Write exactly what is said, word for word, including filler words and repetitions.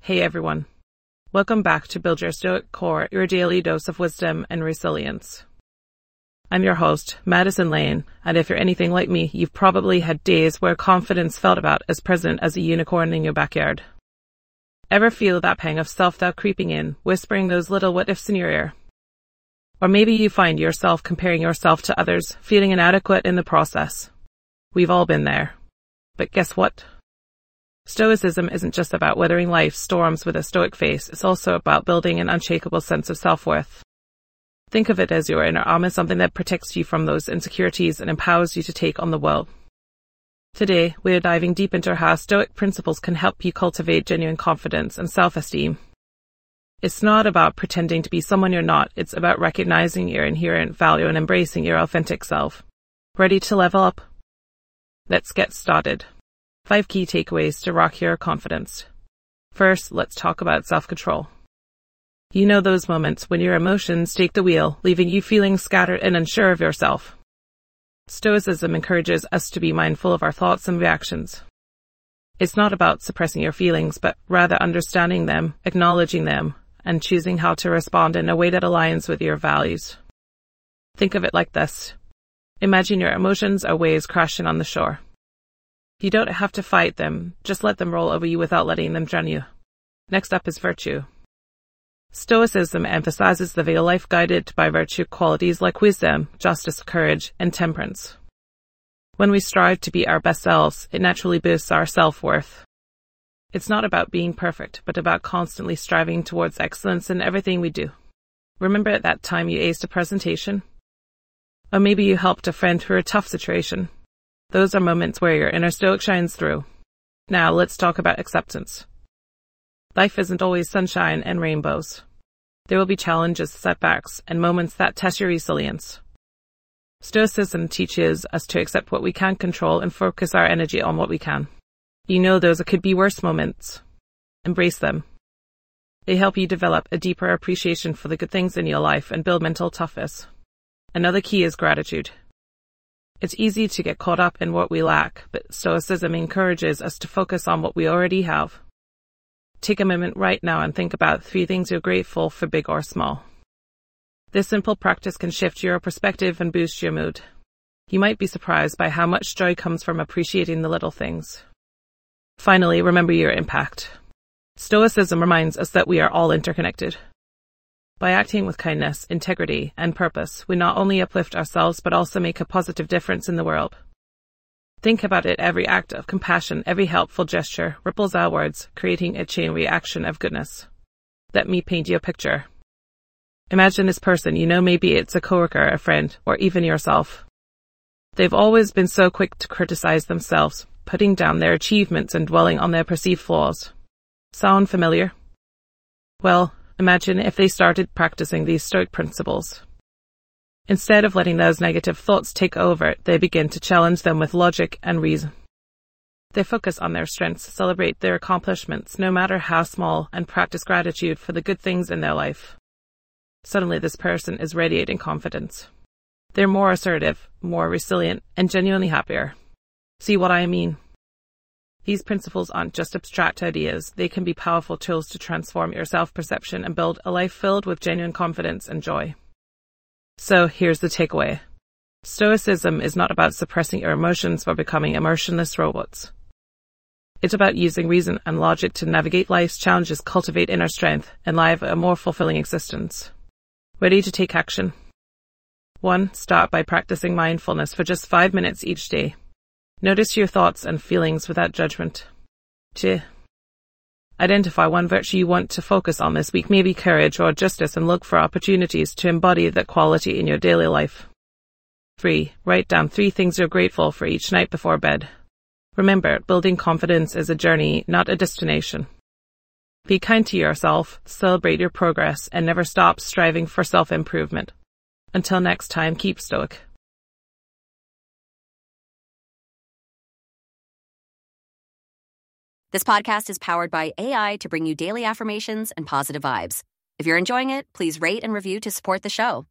Hey everyone. Welcome back to Build Your Stoic Core, your daily dose of wisdom and resilience. I'm your host, Madison Lane, and if you're anything like me, you've probably had days where confidence felt about as present as a unicorn in your backyard. Ever feel that pang of self-doubt creeping in, whispering those little what-ifs in your ear? Or maybe you find yourself comparing yourself to others, feeling inadequate in the process. We've all been there. But guess what? Stoicism isn't just about weathering life's storms with a stoic face, it's also about building an unshakable sense of self-worth. Think of it as your inner armor, something that protects you from those insecurities and empowers you to take on the world. Today, we're diving deep into how Stoic principles can help you cultivate genuine confidence and self-esteem. It's not about pretending to be someone you're not, it's about recognizing your inherent value and embracing your authentic self. Ready to level up? Let's get started. Five key takeaways to rock your confidence. First, let's talk about self-control. You know those moments when your emotions take the wheel, leaving you feeling scattered and unsure of yourself. Stoicism encourages us to be mindful of our thoughts and reactions. It's not about suppressing your feelings, but rather understanding them, acknowledging them, and choosing how to respond in a way that aligns with your values. Think of it like this. Imagine your emotions are waves crashing on the shore. You don't have to fight them, just let them roll over you without letting them drown you. Next up is virtue. Stoicism emphasizes the real life guided by virtue qualities like wisdom, justice, courage, and temperance. When we strive to be our best selves, it naturally boosts our self-worth. It's not about being perfect, but about constantly striving towards excellence in everything we do. Remember that time you aced a presentation? Or maybe you helped a friend through a tough situation. Those are moments where your inner stoic shines through. Now let's talk about acceptance. Life isn't always sunshine and rainbows. There will be challenges, setbacks, and moments that test your resilience. Stoicism teaches us to accept what we can't control and focus our energy on what we can. You know those could be worse moments. Embrace them. They help you develop a deeper appreciation for the good things in your life and build mental toughness. Another key is gratitude. It's easy to get caught up in what we lack, but Stoicism encourages us to focus on what we already have. Take a moment right now and think about three things you're grateful for, big or small. This simple practice can shift your perspective and boost your mood. You might be surprised by how much joy comes from appreciating the little things. Finally, remember your impact. Stoicism reminds us that we are all interconnected. By acting with kindness, integrity, and purpose, we not only uplift ourselves but also make a positive difference in the world. Think about it, every act of compassion, every helpful gesture ripples outwards, creating a chain reaction of goodness. Let me paint you a picture. Imagine this person, you know, maybe it's a coworker, a friend, or even yourself. They've always been so quick to criticize themselves, putting down their achievements and dwelling on their perceived flaws. Sound familiar? Well, imagine if they started practicing these Stoic principles. Instead of letting those negative thoughts take over, they begin to challenge them with logic and reason. They focus on their strengths, celebrate their accomplishments, no matter how small, and practice gratitude for the good things in their life. Suddenly, this person is radiating confidence. They're more assertive, more resilient, and genuinely happier. See what I mean? These principles aren't just abstract ideas, they can be powerful tools to transform your self-perception and build a life filled with genuine confidence and joy. So here's the takeaway. Stoicism is not about suppressing your emotions or becoming emotionless robots. It's about using reason and logic to navigate life's challenges, cultivate inner strength, and live a more fulfilling existence. Ready to take action? One, start by practicing mindfulness for just five minutes each day. Notice your thoughts and feelings without judgment. Two, identify one virtue you want to focus on this week, maybe courage or justice, and look for opportunities to embody that quality in your daily life. Three, write down three things you're grateful for each night before bed. Remember, building confidence is a journey, not a destination. Be kind to yourself, celebrate your progress, and never stop striving for self-improvement. Until next time, keep stoic. This podcast is powered by A I to bring you daily affirmations and positive vibes. If you're enjoying it, please rate and review to support the show.